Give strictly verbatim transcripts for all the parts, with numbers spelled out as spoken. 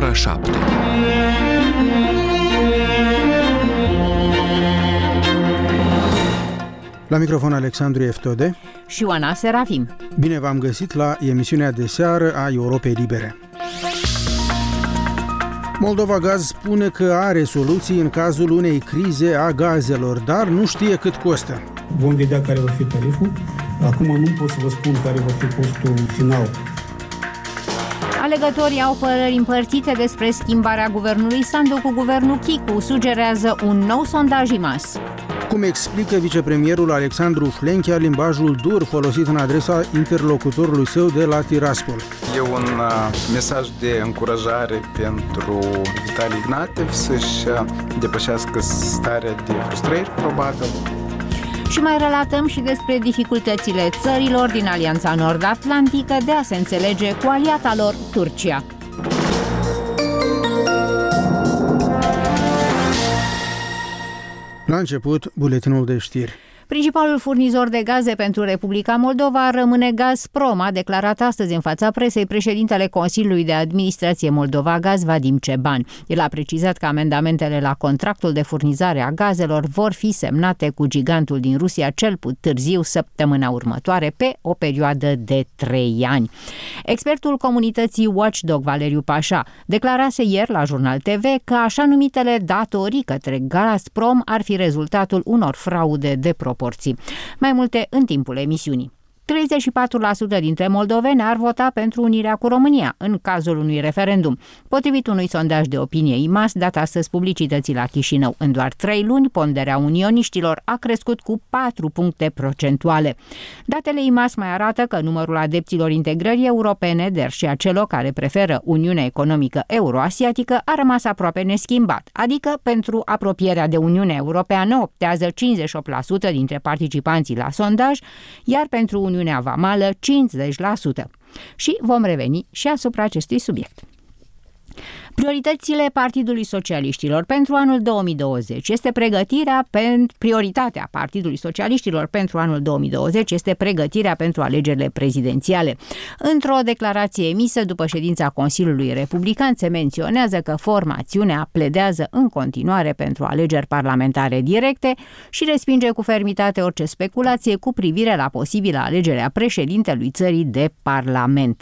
ora șapte. La microfon Alexandru Eftode și Oana Serafim. Bine v-am găsit la emisiunea de seară a Europei Libere. Moldova Gaz spune că are soluții în cazul unei crize a gazelor, dar nu știe cât costă. Vom vedea care va fi tariful. Acum nu pot să vă spun care va fi costul final. Alegătorii au păreri împărțite despre schimbarea guvernului Sandu cu guvernul Chicu, sugerează un nou sondaj I M A S. Cum explică vicepremierul Alexandru Flenchea limbajul dur folosit în adresa interlocutorului său de la Tiraspol? E un uh, mesaj de încurajare pentru Vitali Ignatiev să-și depășească starea de frustrări, probabil. Și mai relatăm și despre dificultățile țărilor din Alianța Nord-Atlantică de a se înțelege cu aliata lor, Turcia. La început, buletinul de știri. Principalul furnizor de gaze pentru Republica Moldova rămâne Gazprom, a declarat astăzi în fața presei președintele Consiliului de Administrație Moldova Gaz, Vadim Ceban. El a precizat că amendamentele la contractul de furnizare a gazelor vor fi semnate cu gigantul din Rusia cel târziu săptămâna următoare pe o perioadă de trei ani. Expertul comunității Watchdog Valeriu Pașa declarase ieri la Jurnal T V că așa numitele datorii către Gazprom ar fi rezultatul unor fraude de proporție. Mai multe în timpul emisiunii. treizeci și patru la sută dintre moldoveni ar vota pentru unirea cu România în cazul unui referendum, potrivit unui sondaj de opinie I M A S dat astăzi publicității la Chișinău. În doar trei luni, ponderea unioniștilor a crescut cu patru puncte procentuale. Datele I M A S mai arată că numărul adepților integrării europene, dar și a celor care preferă Uniunea Economică Euroasiatică, a rămas aproape neschimbat, adică pentru apropierea de Uniunea Europeană optează cincizeci și opt la sută dintre participanții la sondaj, iar pentru Uniunea Uniunea Vamală cincizeci la sută. Și vom reveni și asupra acestui subiect. Prioritățile Partidului Socialiștilor pentru anul două mii douăzeci este pregătirea pentru prioritatea Partidului Socialiștilor pentru anul două mii douăzeci este pregătirea pentru alegerile prezidențiale. Într-o declarație emisă după ședința Consiliului Republican se menționează că formațiunea pledează în continuare pentru alegeri parlamentare directe și respinge cu fermitate orice speculație cu privire la posibilă alegere a președintelui țării de Parlament.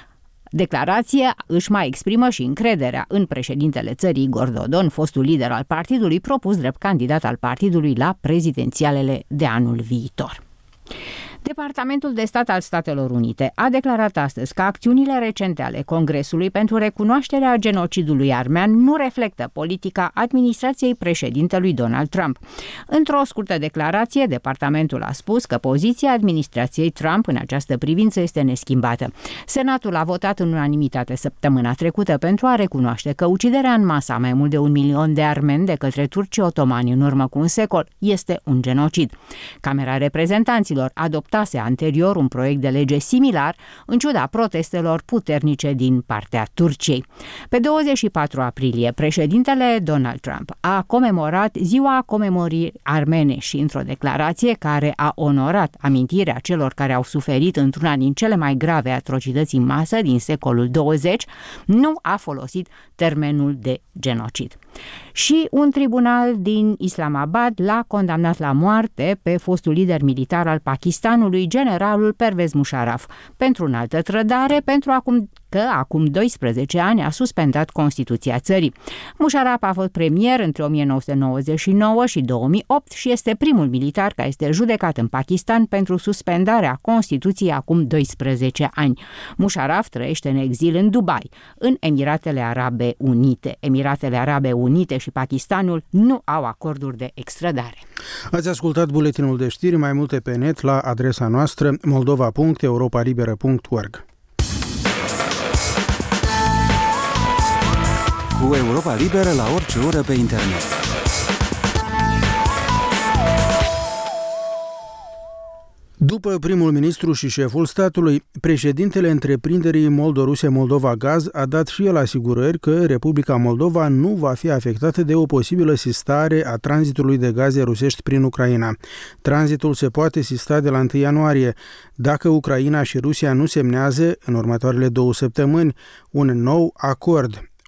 Declarația își mai exprimă și încrederea în președintele țării Igor Dodon, fostul lider al partidului, propus drept candidat al partidului la prezidențialele de anul viitor. Departamentul de Stat al Statelor Unite a declarat astăzi că acțiunile recente ale Congresului pentru recunoașterea genocidului armean nu reflectă politica administrației președintelui Donald Trump. Într-o scurtă declarație, departamentul a spus că poziția administrației Trump în această privință este neschimbată. Senatul a votat în unanimitate săptămâna trecută pentru a recunoaște că uciderea în masă a mai mult de un milion de armeni de către turcii otomani în urmă cu un secol este un genocid. Camera Reprezentanților adoptase anterior un proiect de lege similar, în ciuda protestelor puternice din partea Turciei. Pe douăzeci și patru aprilie, președintele Donald Trump a comemorat Ziua Comemorării Armene și, într-o declarație care a onorat amintirea celor care au suferit într-una din cele mai grave atrocități în masă din secolul douăzeci, nu a folosit termenul de genocid. Și un tribunal din Islamabad l-a condamnat la moarte pe fostul lider militar al Pakistanului, generalul Pervez Musharraf, pentru înaltă trădare, pentru acum că acum doisprezece ani a suspendat Constituția țării. Musharraf a fost premier între o mie nouă sute nouăzeci și nouă și două mii opt și este primul militar care este judecat în Pakistan pentru suspendarea Constituției acum doisprezece ani. Musharraf trăiește în exil în Dubai, în Emiratele Arabe Unite. Emiratele Arabe Unite și Pakistanul nu au acorduri de extradare. Ați ascultat buletinul de știri, mai multe pe net la adresa noastră moldova punct europa liberă punct org. Cu Europa Liberă la orice oră pe internet. După primul ministru și șeful statului, președintele întreprinderii Moldoruse Moldova Gaz a dat și el asigurări că Republica Moldova nu va fi afectată de o posibilă sistare a tranzitului de gaze rusești prin Ucraina. Tranzitul se poate sista de la întâi ianuarie, dacă Ucraina și Rusia nu semnează în următoarele două săptămâni un nou acord.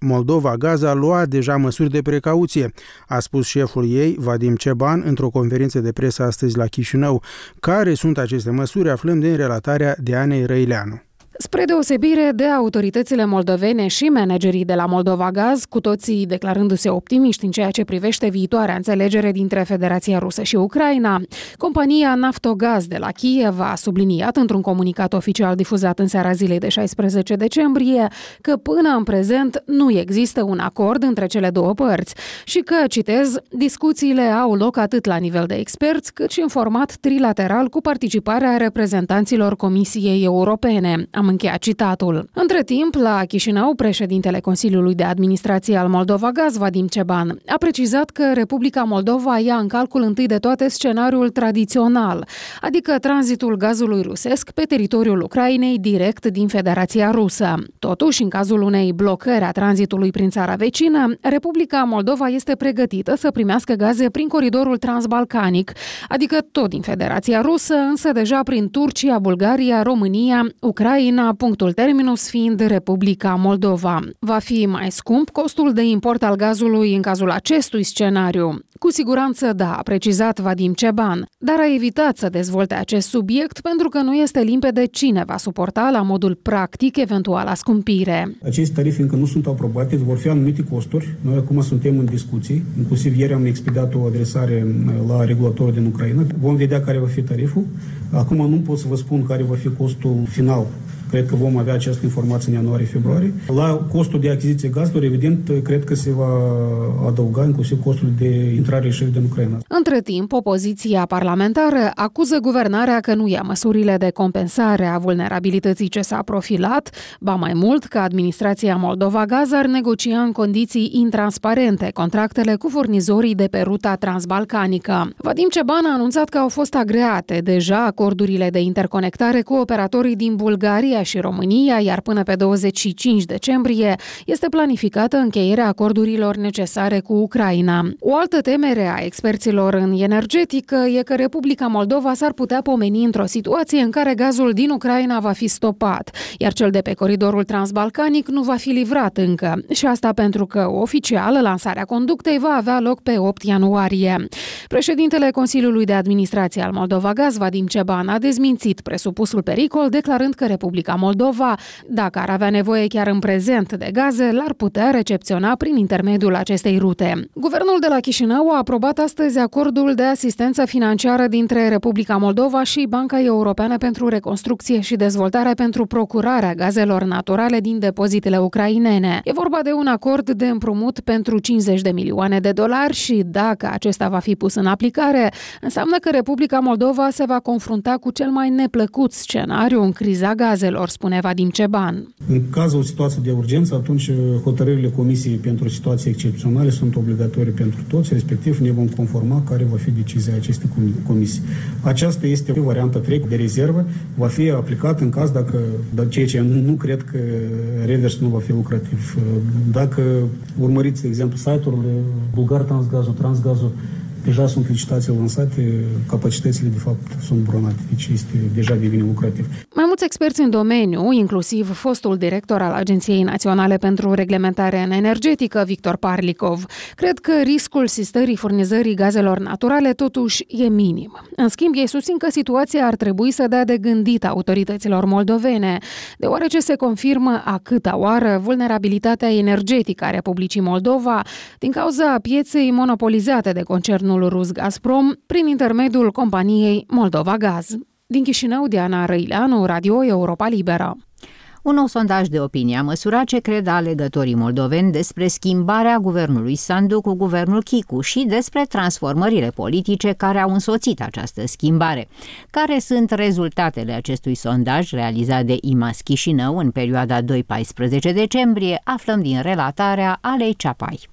Moldova Gaz a luat deja măsuri de precauție, a spus șeful ei, Vadim Ceban, într-o conferință de presă astăzi la Chișinău. Care sunt aceste măsuri? Aflăm din relatarea de Anei Răileanu. Spre deosebire de autoritățile moldovene și managerii de la Moldova Gaz, cu toții declarându-se optimiști în ceea ce privește viitoarea înțelegere dintre Federația Rusă și Ucraina, compania Naftogaz de la Kiev a subliniat într-un comunicat oficial difuzat în seara zilei de șaisprezece decembrie că până în prezent nu există un acord între cele două părți și că, citez, discuțiile au loc atât la nivel de experți cât și în format trilateral cu participarea reprezentanților Comisiei Europene. Am încheiat citatul. Între timp, la Chișinău, președintele Consiliului de Administrație al Moldova Gaz, Vadim Ceban, a precizat că Republica Moldova ia în calcul întâi de toate scenariul tradițional, adică tranzitul gazului rusesc pe teritoriul Ucrainei direct din Federația Rusă. Totuși, în cazul unei blocări a tranzitului prin țara vecină, Republica Moldova este pregătită să primească gaze prin coridorul transbalcanic, adică tot din Federația Rusă, însă deja prin Turcia, Bulgaria, România, Ucraina, punctul terminus fiind Republica Moldova. Va fi mai scump costul de import al gazului în cazul acestui scenariu? Cu siguranță da, a precizat Vadim Ceban, dar a evitat să dezvolte acest subiect pentru că nu este limpede cine va suporta la modul practic eventuala scumpire. Aceste tarife încă nu sunt aprobate, vor fi anumite costuri. Noi acum suntem în discuții, inclusiv ieri am expedat o adresare la regulatorul din Ucraina. Vom vedea care va fi tariful. Acum nu pot să vă spun care va fi costul final. Cred că vom avea această informație în ianuarie-februarie. La costul de achiziție gazelor, evident, cred că se va adăuga inclusiv costul de intrare și din Ucraina. Între timp, opoziția parlamentară acuză guvernarea că nu ia măsurile de compensare a vulnerabilității ce s-a profilat, ba mai mult că administrația Moldova Gaz ar negocia în condiții intransparente contractele cu furnizorii de pe ruta transbalcanică. Vadim Ceban a anunțat că au fost agreate deja acordurile de interconectare cu operatorii din Bulgaria și România, iar până pe douăzeci și cinci decembrie este planificată încheierea acordurilor necesare cu Ucraina. O altă temere a experților în energetică e că Republica Moldova s-ar putea pomeni într-o situație în care gazul din Ucraina va fi stopat, iar cel de pe coridorul transbalcanic nu va fi livrat încă. Și asta pentru că, oficial, lansarea conductei va avea loc pe opt ianuarie. Președintele Consiliului de Administrație al Moldova Gaz, Vadim Ceban, a dezmințit presupusul pericol, declarând că Republica Moldova, dacă ar avea nevoie chiar în prezent de gaze, l-ar putea recepționa prin intermediul acestei rute. Guvernul de la Chișinău a aprobat astăzi acordul de asistență financiară dintre Republica Moldova și Banca Europeană pentru Reconstrucție și Dezvoltare pentru procurarea gazelor naturale din depozitele ucrainene. E vorba de un acord de împrumut pentru cincizeci de milioane de dolari și, dacă acesta va fi pus în aplicare, înseamnă că Republica Moldova se va confrunta cu cel mai neplăcut scenariu în criza gazelor, spune Vadim Ceban. În cazul situației de urgență, atunci hotărârile Comisiei pentru situații excepționale sunt obligatorii pentru toți, respectiv ne vom conforma care va fi decizia acestei comisii. Aceasta este o variantă trei de rezervă, va fi aplicată în caz dacă, ceea ce nu, nu cred că reversul nu va fi lucrativ. Dacă urmăriți, de exemplu, site-urile Bulgar Transgazul, Transgazul, deja sunt licitații lansate, capacitățile de fapt sunt bronate, deci este deja devine lucrativ. Mai mulți experți în domeniu, inclusiv fostul director al Agenției Naționale pentru Reglementare Energetică, Victor Parlikov, cred că riscul sistării furnizării gazelor naturale totuși e minim. În schimb, ei susțin că situația ar trebui să dea de gândit autorităților moldovene, deoarece se confirmă a câta oară vulnerabilitatea energetică a Republicii Moldova din cauza pieței monopolizate de concernul rus Gazprom prin intermediul companiei Moldova Gaz. Din Chișinău, Diana Răileanu, Radio Europa Liberă. Un nou sondaj de opinie a măsurat ce cred alegătorii moldoveni despre schimbarea guvernului Sandu cu guvernul Chicu și despre transformările politice care au însoțit această schimbare. Care sunt rezultatele acestui sondaj realizat de I M A S Chișinău în perioada doi paisprezece decembrie? Aflăm din relatarea Alei Ceapai.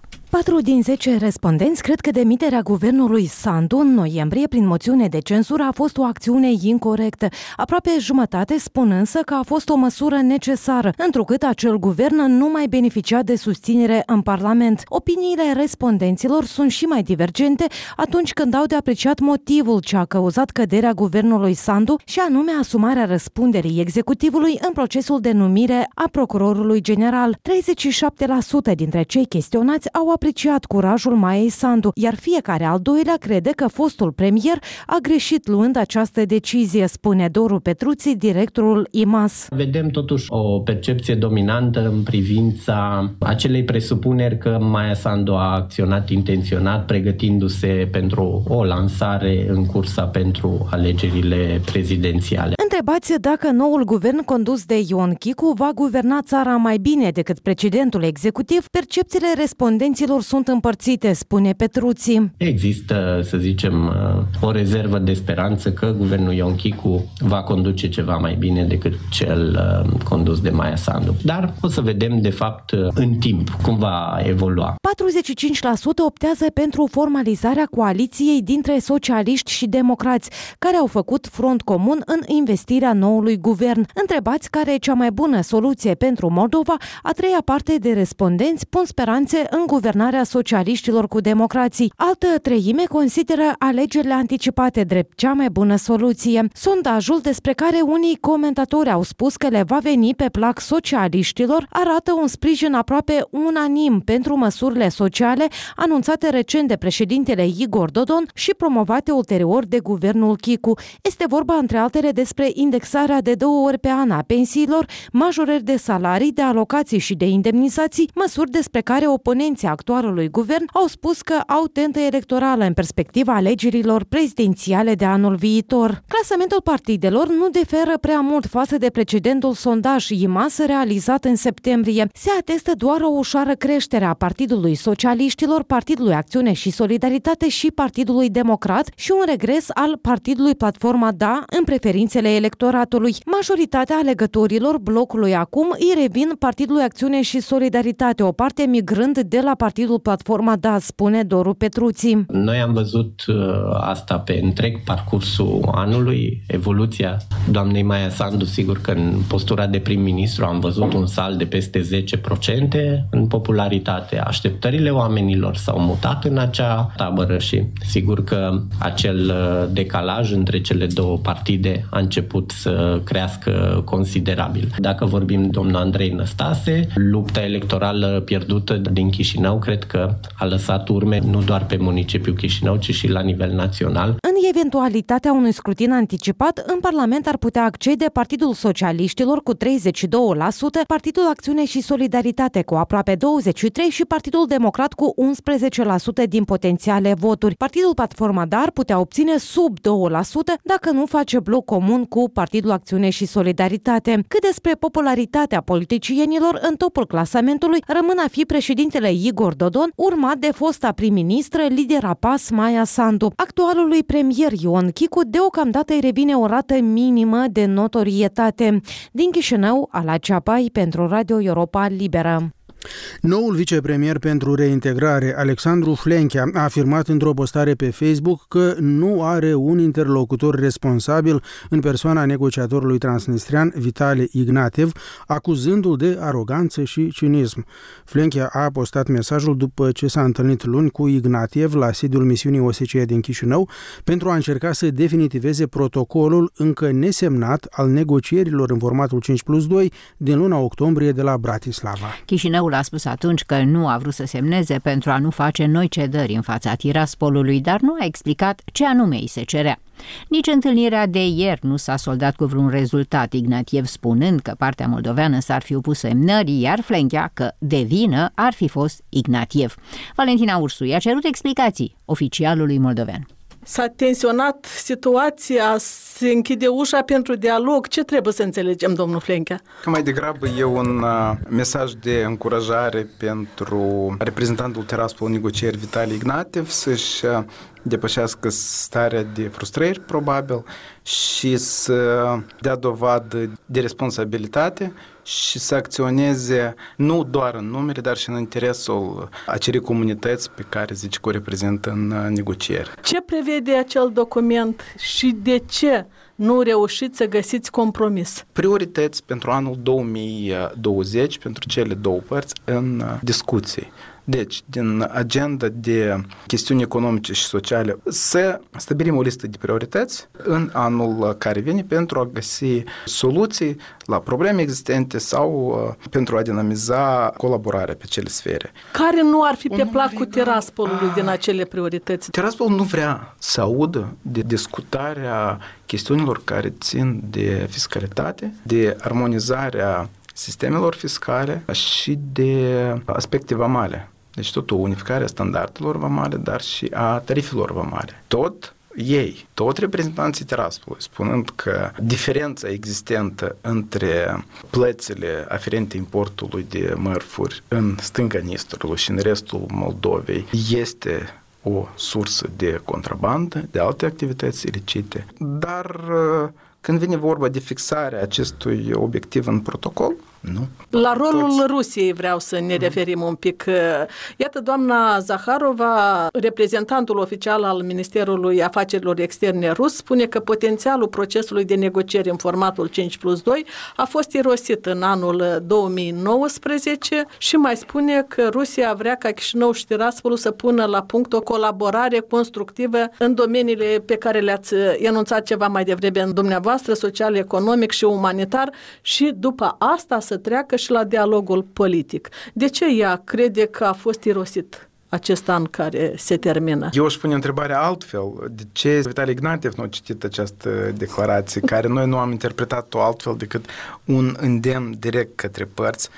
Patru din zece respondenți cred că demiterea guvernului Sandu în noiembrie prin moțiune de cenzură a fost o acțiune incorectă. Aproape jumătate spun însă că a fost o măsură necesară, întrucât acel guvern nu mai beneficia de susținere în Parlament. Opiniile respondenților sunt și mai divergente atunci când au de apreciat motivul ce a cauzat căderea guvernului Sandu și anume asumarea răspunderii executivului în procesul de numire a procurorului general. treizeci și șapte la sută dintre cei chestionați au apreciat curajul Maiei Sandu, iar fiecare al doilea crede că fostul premier a greșit luând această decizie, spune Doru Petruții, directorul I M A S. Vedem totuși o percepție dominantă în privința acelei presupuneri că Maia Sandu a acționat intenționat, pregătindu-se pentru o lansare în cursa pentru alegerile prezidențiale. Întrebați dacă noul guvern condus de Ion Chicu va guverna țara mai bine decât precedentul executiv, percepțiile respondenților sunt împărțite, spune Petruții. Există, să zicem, o rezervă de speranță că guvernul Ion Chicu va conduce ceva mai bine decât cel condus de Maia Sandu. Dar o să vedem, de fapt, în timp cum va evolua. patruzeci și cinci la sută optează pentru formalizarea coaliției dintre socialiști și democrați, care au făcut front comun în investirea noului guvern. Întrebați care e cea mai bună soluție pentru Moldova, a treia parte de respondenți pun speranțe în guvernarea socialiștilor cu democrații. Altă treime consideră alegerile anticipate drept cea mai bună soluție. Sondajul, despre care unii comentatori au spus că le va veni pe plac socialiștilor, arată un sprijin aproape unanim pentru măsurile sociale anunțate recent de președintele Igor Dodon și promovate ulterior de guvernul Chicu. Este vorba, între altele, despre indexarea de două ori pe an a pensiilor, majorări de salarii, de alocații și de indemnizații, măsuri despre care oponenții actualului guvern au spus că au tentă electorală în perspectiva alegerilor prezidențiale de anul viitor. Clasamentul partidelor nu diferă prea mult față de precedentul sondaj I M A S realizat în septembrie. Se atestă doar o ușoară creștere a Partidului Socialiștilor, Partidului Acțiune și Solidaritate și Partidului Democrat și un regres al Partidului Platforma Da în preferințele electoratului. Majoritatea alegătorilor blocului acum îi revin Partidului Acțiune și Solidaritate, o parte migrând de la Partidul Platforma Da, spune Doru Petruții. Noi am văzut asta pe întreg parcursul anului, evoluția doamnei Maia Sandu, sigur că în postura de prim-ministru am văzut un salt de peste zece la sută în popularitate. Așteptările oamenilor s-au mutat în acea tabără și sigur că acel decalaj între cele două partide a început să crească considerabil. Dacă vorbim domnul Andrei Năstase, lupta electorală pierdută din Chișinău cred că a lăsat urme nu doar pe municipiul Chișinău, ci și la nivel național. În eventualitatea unui scrutin anticipat, în Parlament ar putea accede Partidul Socialiștilor cu treizeci și doi la sută, Partidul Acțiune și Solidaritate cu aproape douăzeci și trei la sută și Partidul Democrat cu unsprezece la sută din potențiale voturi. Partidul Platforma Da ar putea obține sub doi la sută dacă nu face bloc comun cu Partidul Acțiune și Solidaritate. Cât despre popularitatea politicienilor, în topul clasamentului rămân a fi președintele Igor Dodon, urmat de fosta prim-ministră, lidera P A S Maia Sandu. Actualului premier Ion Chicu deocamdată îi revine o rată minimă de notorietate. Din Chișinău, Ala Ceapai pentru Radio Europa Liberă. Noul vicepremier pentru reintegrare, Alexandru Flenchea, a afirmat într-o postare pe Facebook că nu are un interlocutor responsabil în persoana negociatorului transnistrian Vitali Ignatiev, acuzându-l de aroganță și cinism. Flenchea a postat mesajul după ce s-a întâlnit luni cu Ignatiev la sediul misiunii O S C E din Chișinău pentru a încerca să definitiveze protocolul încă nesemnat al negocierilor în formatul cinci plus doi din luna octombrie de la Bratislava. Chișinău a spus atunci că nu a vrut să semneze pentru a nu face noi cedări în fața Tiraspolului, dar nu a explicat ce anume îi se cerea. Nici întâlnirea de ieri nu s-a soldat cu vreun rezultat, Ignatiev spunând că partea moldoveană s-ar fi opus semnării, iar Flenchea că de vină ar fi fost Ignatiev. Valentina Ursu i-a cerut explicații oficialului moldovean. S-a tensionat situația, se închide ușa pentru dialog. Ce trebuie să înțelegem, domnul Flenchea? Că mai degrabă e un uh, mesaj de încurajare pentru reprezentantul Tiraspol negocieri Vitali Ignatiev să-și uh, depășească starea de frustrări, probabil, și să dea dovadă de responsabilitate și să acționeze nu doar în numere, dar și în interesul acelei comunități pe care zice că o reprezintă în negocieri. Ce prevede acel document și de ce nu reușiți să găsiți compromis? Priorități pentru anul două mii douăzeci pentru cele două părți în discuții. Deci, din agenda de chestiuni economice și sociale, să stabilim o listă de priorități în anul care vine pentru a găsi soluții la probleme existente sau pentru a dinamiza colaborarea pe cele sfere. Care nu ar fi pe placul Tiraspolului din acele priorități? Tiraspol nu vrea să audă de discutarea chestiunilor care țin de fiscalitate, de armonizarea sistemelor fiscale și de aspecte vamale. Deci tot o unificare a standardelor vamale, dar și a tarifelor vamale. Tot ei, tot reprezentanții Tiraspolului, spunând că diferența existentă între plățile aferente importului de mărfuri în stânga Nistrului și în restul Moldovei este o sursă de contrabandă, de alte activități ilicite. Dar când vine vorba de fixarea acestui obiectiv în protocol, nu. La rolul Toți. Rusiei vreau să ne referim un pic. Iată, doamna Zaharova, reprezentantul oficial al Ministerului Afacerilor Externe rus, spune că potențialul procesului de negocieri în formatul cinci plus doi a fost irosit în anul două mii nouăsprezece și mai spune că Rusia vrea ca Chișinău și Tiraspolul să pună la punct o colaborare constructivă în domeniile pe care le-ați enunțat ceva mai devreme în dumneavoastră, social, economic și umanitar, și după asta să treacă și la dialogul politic. De ce ea crede că a fost irosit acest an care se termină? Eu aș pune întrebarea altfel. De ce Vitali Ignatiev nu a citit această declarație, care noi nu am interpretat-o altfel decât un îndemn direct către părți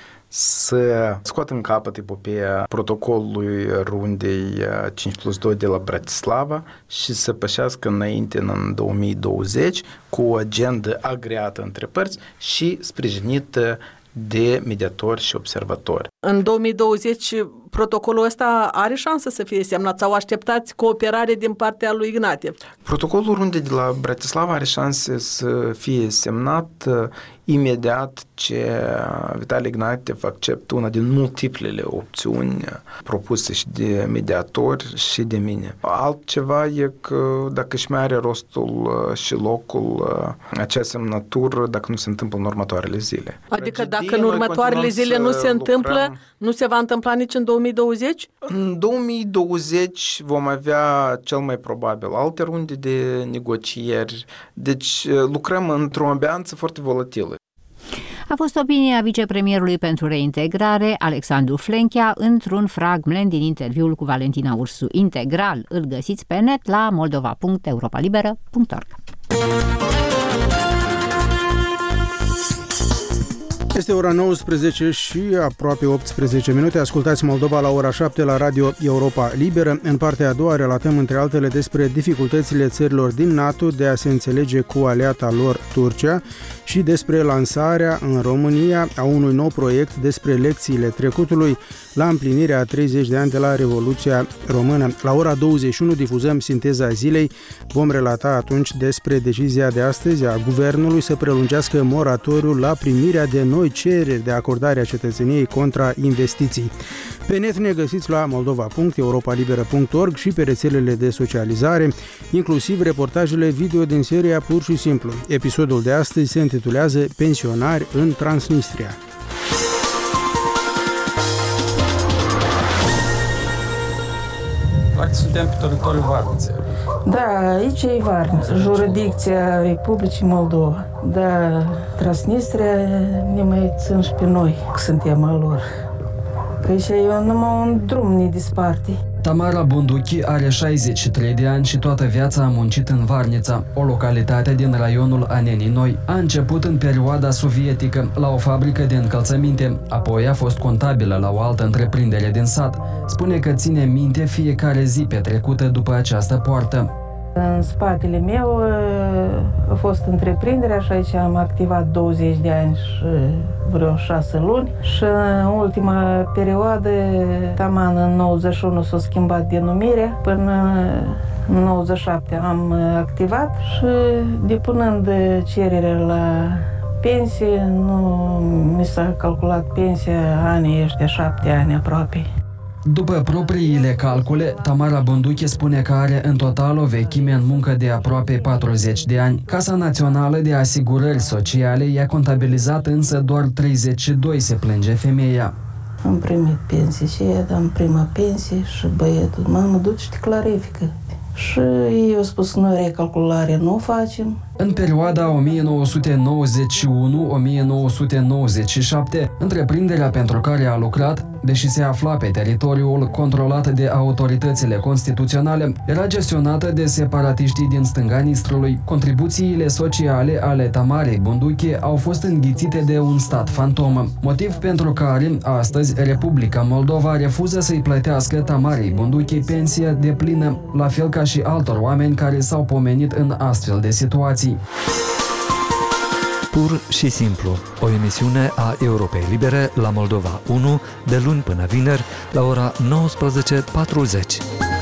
să scoată în capăt epopeea protocolului rundei cinci plus doi de la Bratislava și să pășească înainte în două mii douăzeci cu o agendă agreată între părți și sprijinită de mediatori și observatori. În două mii douăzeci protocolul ăsta are șansă să fie semnat sau așteptați cooperare din partea lui Ignatiev? Protocolul rundei de la Bratislava are șanse să fie semnat imediat ce Vitali Ignatiev acceptă una din multiplele opțiuni propuse și de mediatori și de mine. Altceva e că dacă își mai are rostul și locul acea semnătură dacă nu se întâmplă în următoarele zile. Adică dacă în următoarele zile nu se întâmplă, lucrăm. Nu se va întâmpla nici în două mii douăzeci? În două mii douăzeci vom avea cel mai probabil alte runde de negocieri, deci lucrăm într-o ambianță foarte volatilă. A fost opinia vicepremierului pentru reintegrare, Alexandru Flenchea, într-un fragment din interviul cu Valentina Ursu. Integral îl găsiți pe net la moldova punct europa liberă punct org. Este ora nouăsprezece și aproape optsprezece minute. Ascultați Moldova la ora șapte la Radio Europa Liberă. În partea a doua relatăm între altele despre dificultățile țărilor din NATO de a se înțelege cu aliata lor Turcia și despre lansarea în România a unui nou proiect despre lecțiile trecutului la împlinirea a treizeci de ani de la Revoluția Română. La ora douăzeci și unu difuzăm sinteza zilei. Vom relata atunci despre decizia de astăzi a Guvernului să prelungească moratoriul la primirea de noi cereri de acordare a cetățeniei contra investiții. Pe net ne găsiți la moldova punct europa liberă punct org și pe rețelele de socializare, inclusiv reportajele video din seria Pur și Simplu. Episodul de astăzi se intitulează Pensionari în Transnistria. Suntem pe teritoriul Varniței. Da, aici e Varnița, jurisdicția Republicii Moldova. Da, Transnistria ne mai țin și pe noi, că suntem al lor. Că aici e numai un drum ne disparte. Tamara Bunduchi are șaizeci și trei de ani și toată viața a muncit în Varnița, o localitate din raionul Anenii Noi. A început în perioada sovietică la o fabrică de încălțăminte, apoi a fost contabilă la o altă întreprindere din sat. Spune că ține minte fiecare zi petrecută după această poartă. În spatele meu a fost întreprinderea și aici am activat douăzeci de ani și vreo șase luni și în ultima perioadă, taman în nouăzeci și unu s-a schimbat denumirea până În nouăzeci și șapte am activat și depunând cererea la pensie, nu mi s-a calculat pensia anii ăștia, șapte ani aproape. După propriile calcule, Tamara Bunduche spune că are în total o vechime în muncă de aproape patruzeci de ani. Casa Națională de Asigurări Sociale i-a contabilizat însă doar treizeci și doi, se plânge femeia. Am primit pensie și ea, am prima pensie și băietul, mamă, du-te și te clarifică. Și ei au spus, noi recalculare nu facem. În perioada o mie nouă sute nouăzeci și unu - o mie nouă sute nouăzeci și șapte, întreprinderea pentru care a lucrat, deși se afla pe teritoriul controlat de autoritățile constituționale, era gestionată de separatiștii din stânga Nistrului. Contribuțiile sociale ale Tamarei Bunduche au fost înghițite de un stat fantomă, motiv pentru care astăzi Republica Moldova refuză să-i plătească Tamarei Bunduche pensia deplină, la fel ca și altor oameni care s-au pomenit în astfel de situații. Pur și simplu, o emisiune a Europei Libere la Moldova unu, de luni până vineri, la ora nouăsprezece patruzeci.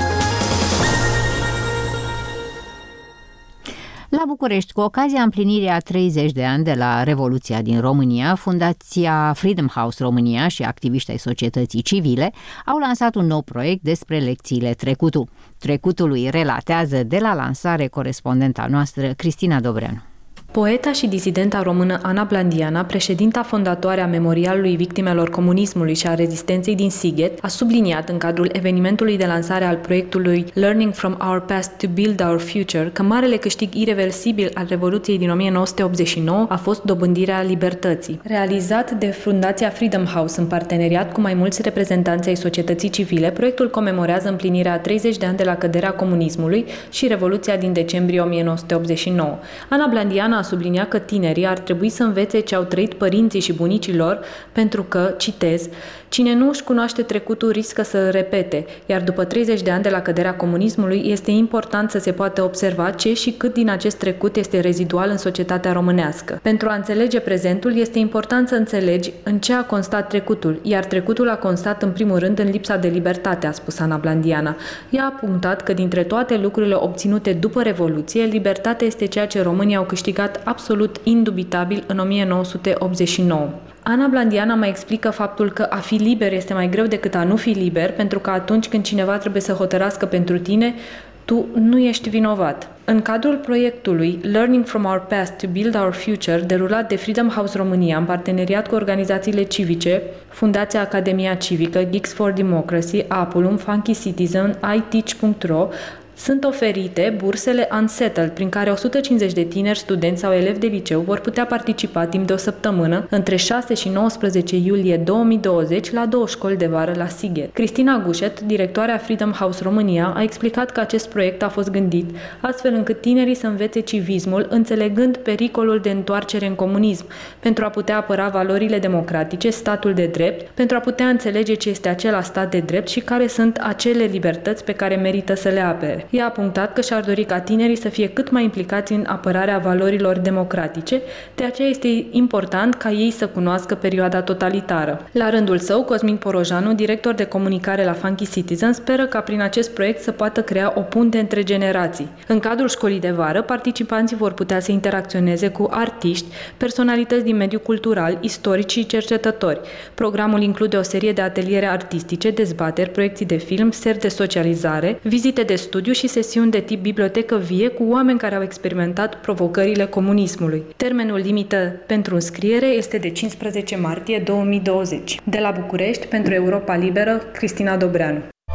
La București, cu ocazia împlinirii a treizeci de ani de la Revoluția din România, Fundația Freedom House România și activiștii ai societății civile au lansat un nou proiect despre lecțiile trecutul. Trecutului relatează de la lansare corespondenta noastră Cristina Dobreanu. Poeta și disidenta română Ana Blandiana, președinta fondatoare a Memorialului Victimelor Comunismului și a Rezistenței din Sighet, a subliniat în cadrul evenimentului de lansare al proiectului Learning from Our Past to Build Our Future că marele câștig ireversibil al Revoluției din o mie nouă sute optzeci și nouă a fost dobândirea libertății. Realizat de Fundația Freedom House în parteneriat cu mai mulți reprezentanți ai societății civile, proiectul comemorează împlinirea a treizeci de ani de la căderea comunismului și Revoluția din decembrie o mie nouă sute optzeci și nouă. Ana Blandiana a subliniat că tinerii ar trebui să învețe ce au trăit părinții și bunicii lor, pentru că, citez, cine nu își cunoaște trecutul riscă să repete, iar după treizeci de ani de la căderea comunismului este important să se poată observa ce și cât din acest trecut este rezidual în societatea românească. Pentru a înțelege prezentul, este important să înțelegi în ce a constat trecutul, iar trecutul a constat în primul rând în lipsa de libertate, a spus Ana Blandiana. Ea a punctat că dintre toate lucrurile obținute după Revoluție, libertatea este ceea ce românii au câștigat absolut indubitabil în o mie nouă sute optzeci și nouă. Ana Blandiana mai explică faptul că a fi liber este mai greu decât a nu fi liber, pentru că atunci când cineva trebuie să hotărască pentru tine, tu nu ești vinovat. În cadrul proiectului Learning from Our Past to Build Our Future, derulat de Freedom House România în parteneriat cu organizațiile civice, Fundația Academia Civică, Geeks for Democracy, Apulum, Funky Citizen, i teach punct ro, sunt oferite bursele Unsettled, prin care o sută cincizeci de tineri, studenți sau elevi de liceu vor putea participa timp de o săptămână, între șase și nouăsprezece iulie două mii douăzeci, la două școli de vară la Sighet. Cristina Gușet, directoarea Freedom House România, a explicat că acest proiect a fost gândit astfel încât tinerii să învețe civismul, înțelegând pericolul de întoarcere în comunism, pentru a putea apăra valorile democratice, statul de drept, pentru a putea înțelege ce este acela stat de drept și care sunt acele libertăți pe care merită să le apere. Ea a punctat că și-ar dori ca tinerii să fie cât mai implicați în apărarea valorilor democratice, de aceea este important ca ei să cunoască perioada totalitară. La rândul său, Cosmin Porojanu, director de comunicare la Funky Citizen, speră ca prin acest proiect să poată crea o punte între generații. În cadrul școlii de vară, participanții vor putea să interacționeze cu artiști, personalități din mediul cultural, istorici și cercetători. Programul include o serie de ateliere artistice, dezbateri, proiecții de film, seri de socializare, vizite de studiu și sesiuni de tip bibliotecă vie cu oameni care au experimentat provocările comunismului. Termenul limită pentru înscriere este de cincisprezece martie două mii douăzeci. De la București, pentru Europa Liberă, Cristina Dobreanu.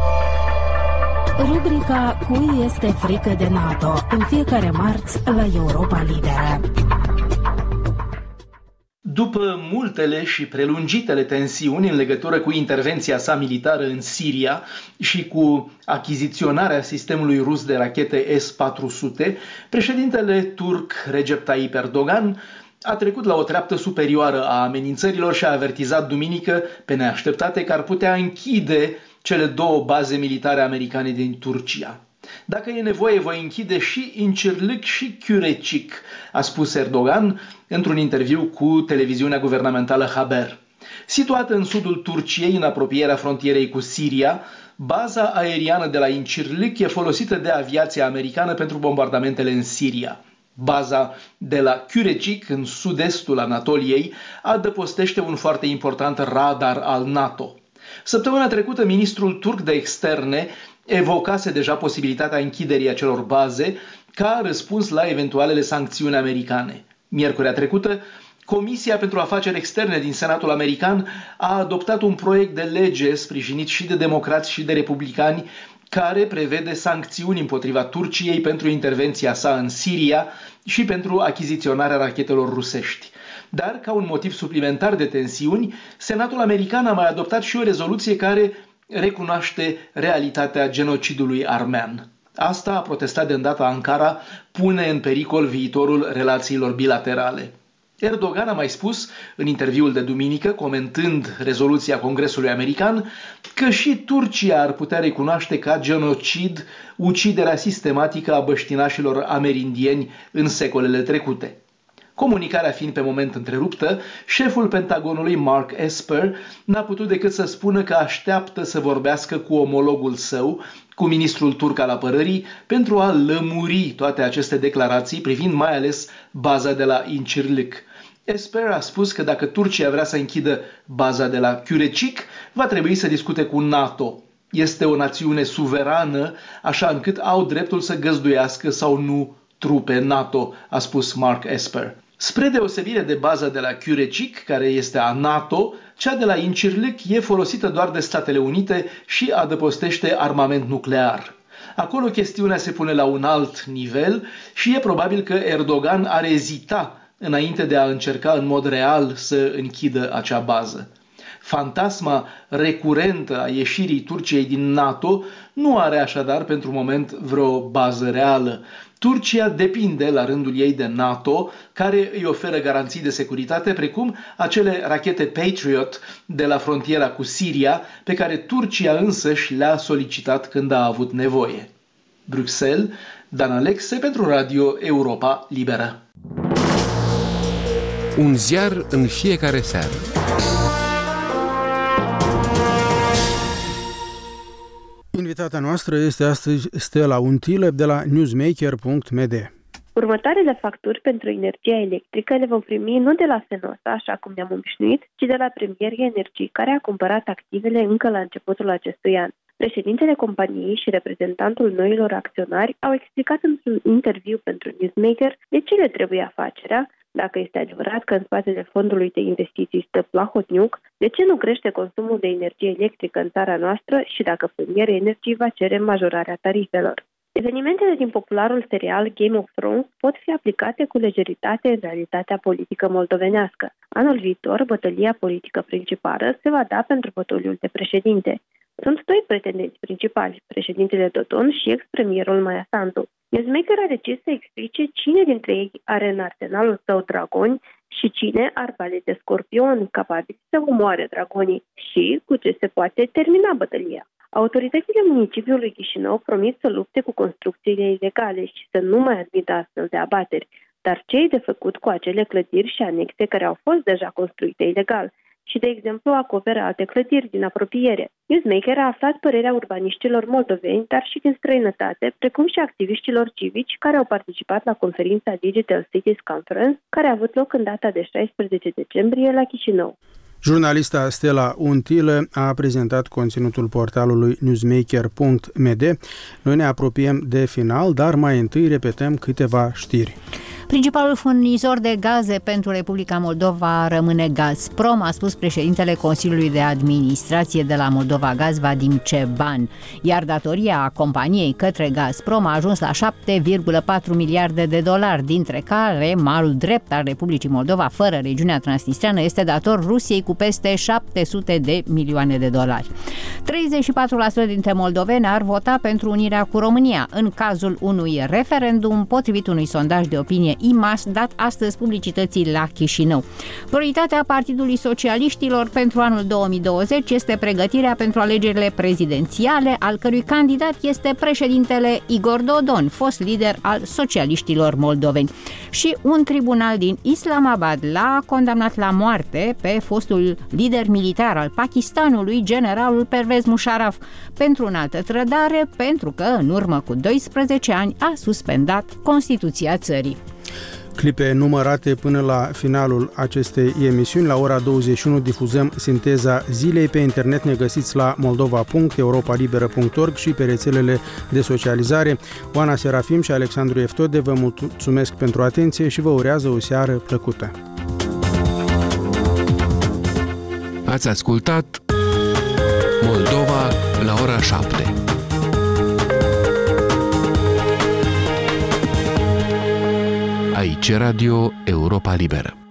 Rubrica Cui este frică de NATO? În fiecare marți la Europa Liberă. După multele și prelungitele tensiuni în legătură cu intervenția sa militară în Siria și cu achiziționarea sistemului rus de rachete S patru sute, președintele turc Recep Tayyip Erdogan a trecut la o treaptă superioară a amenințărilor și a avertizat duminică, pe neașteptate, că ar putea închide cele două baze militare americane din Turcia. Dacă e nevoie, voi închide și Incirlik și Kürecik, a spus Erdogan într-un interviu cu televiziunea guvernamentală Haber. Situată în sudul Turciei, în apropierea frontierei cu Siria, baza aeriană de la Incirlik e folosită de aviația americană pentru bombardamentele în Siria. Baza de la Kürecik, în sud-estul Anatoliei, adăpostește un foarte important radar al NATO. Săptămâna trecută, ministrul turc de externe evocase deja posibilitatea închiderii acelor baze ca răspuns la eventualele sancțiuni americane. Miercurea trecută, Comisia pentru Afaceri Externe din Senatul American a adoptat un proiect de lege sprijinit și de democrați și de republicani care prevede sancțiuni împotriva Turciei pentru intervenția sa în Siria și pentru achiziționarea rachetelor rusești. Dar, ca un motiv suplimentar de tensiuni, Senatul American a mai adoptat și o rezoluție care recunoaște realitatea genocidului armean. Asta, a protestat de îndată Ankara, pune în pericol viitorul relațiilor bilaterale. Erdogan a mai spus, în interviul de duminică, comentând rezoluția Congresului American, că și Turcia ar putea recunoaște ca genocid uciderea sistematică a băștinașilor amerindieni în secolele trecute. Comunicarea fiind pe moment întreruptă, șeful Pentagonului Mark Esper n-a putut decât să spună că așteaptă să vorbească cu omologul său, cu ministrul turc al apărării, pentru a lămuri toate aceste declarații privind mai ales baza de la Incirlik. Esper a spus că dacă Turcia vrea să închidă baza de la Kürecik, va trebui să discute cu NATO. Este o națiune suverană, așa încât au dreptul să găzduiască sau nu trupe NATO, a spus Mark Esper. Spre deosebire de baza de la Kürecik, care este a NATO, cea de la Incirlik e folosită doar de Statele Unite și adăpostește armament nuclear. Acolo chestiunea se pune la un alt nivel și e probabil că Erdogan ar ezita înainte de a încerca în mod real să închidă acea bază. Fantasma recurentă a ieșirii Turciei din NATO nu are așadar pentru moment vreo bază reală. Turcia depinde la rândul ei de NATO, care îi oferă garanții de securitate, precum acele rachete Patriot de la frontiera cu Siria, pe care Turcia însăși le-a solicitat când a avut nevoie. Bruxelles, Dan Alexe pentru Radio Europa Liberă. Un ziar în fiecare seară. Invitata noastră este astăzi Stella Untilă de la newsmaker punct m d. Următoarele facturi pentru energia electrică le vom primi nu de la Fenosa, așa cum ne-am obișnuit, ci de la Premierii Energii, care a cumpărat activele încă la începutul acestui an. Președintele companiei și reprezentantul noilor acționari au explicat într-un interviu pentru Newsmaker de ce le trebuie afacerea, dacă este adevărat că în spatele fondului de investiții stă Plahotniuc, de ce nu crește consumul de energie electrică în țara noastră și dacă Premierea Energii va cere majorarea tarifelor. Evenimentele din popularul serial Game of Thrones pot fi aplicate cu lejeritate în realitatea politică moldovenească. Anul viitor, bătălia politică principală se va da pentru fotoliul de președinte. Sunt doi pretendenți principali, președintele Dodon și ex-premierul Maia Sandu. Newsmaker a decis să explice cine dintre ei are în arsenalul său dragoni și cine arbalete scorpion capabili să omoare dragonii și cu ce se poate termina bătălia. Autoritățile municipiului Chișinău promit să lupte cu construcțiile ilegale și să nu mai admită astfel de abateri. Dar ce e de făcut cu acele clădiri și anexe care au fost deja construite ilegal și, de exemplu, acoperă alte clădiri din apropiere? Newsmaker a aflat părerea urbaniștilor moldoveni, dar și din străinătate, precum și activiștilor civici care au participat la conferința Digital Cities Conference, care a avut loc în data de șaisprezece decembrie la Chișinău. Jurnalista Stella Untilă a prezentat conținutul portalului newsmaker punct m d. Noi ne apropiem de final, dar mai întâi repetăm câteva știri. Principalul furnizor de gaze pentru Republica Moldova rămâne Gazprom, a spus președintele Consiliului de Administrație de la Moldova Gaz, Vadim Ceban, iar datoria companiei către Gazprom a ajuns la șapte virgulă patru miliarde de dolari, dintre care malul drept al Republicii Moldova, fără regiunea transnistreană, este dator Rusiei cu peste șapte sute de milioane de dolari. treizeci și patru la sută dintre moldoveni ar vota pentru unirea cu România în cazul unui referendum, potrivit unui sondaj de opinie televiziune I M A S, dat astăzi publicității la Chișinău. Prioritatea Partidului Socialiștilor pentru anul două mii douăzeci este pregătirea pentru alegerile prezidențiale, al cărui candidat este președintele Igor Dodon, fost lider al socialiștilor moldoveni. Și un tribunal din Islamabad l-a condamnat la moarte pe fostul lider militar al Pakistanului, generalul Pervez Musharraf, pentru înaltă trădare, pentru că în urmă cu doisprezece ani a suspendat Constituția țării. Clipe numărate până la finalul acestei emisiuni. La ora douăzeci și unu difuzăm sinteza zilei. Pe internet ne găsiți la moldova punct europa liberă punct org și pe rețelele de socializare. Oana Serafim și Alexandru Eftode vă mulțumesc pentru atenție și vă urează o seară plăcută. Ați ascultat Moldova la ora șapte. Aici Radio Europa Liberă.